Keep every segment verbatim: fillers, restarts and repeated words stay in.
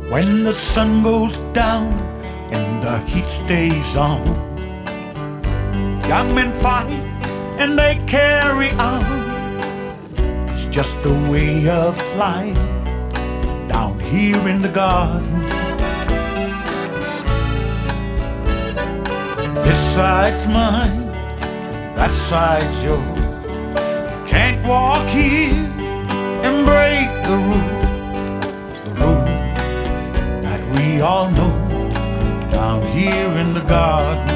When the sun goes down and the heat stays on, young men fight and they carry on. It's just a way of life down here in the garden. This side's mine, that side's yours. You can't walk here and break the rule, the rule that we all know down here in the garden.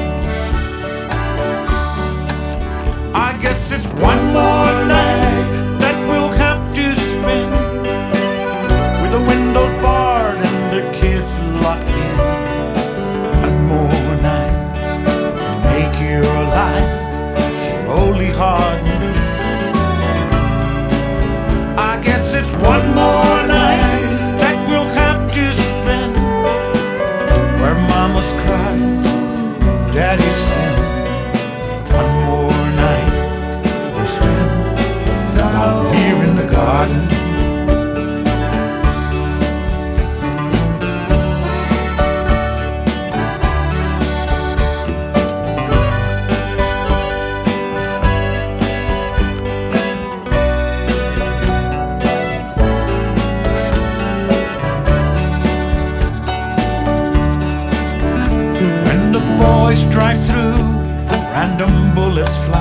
I guess it's one more night that we'll have to spend with the windows barred and the kids locked in. One more night to make your life slowly harden. I guess it's one more night that we'll have to spend where mamas cry, daddy's sin. One more night we'll spend down here in the garden. Boys drive through, random bullets fly.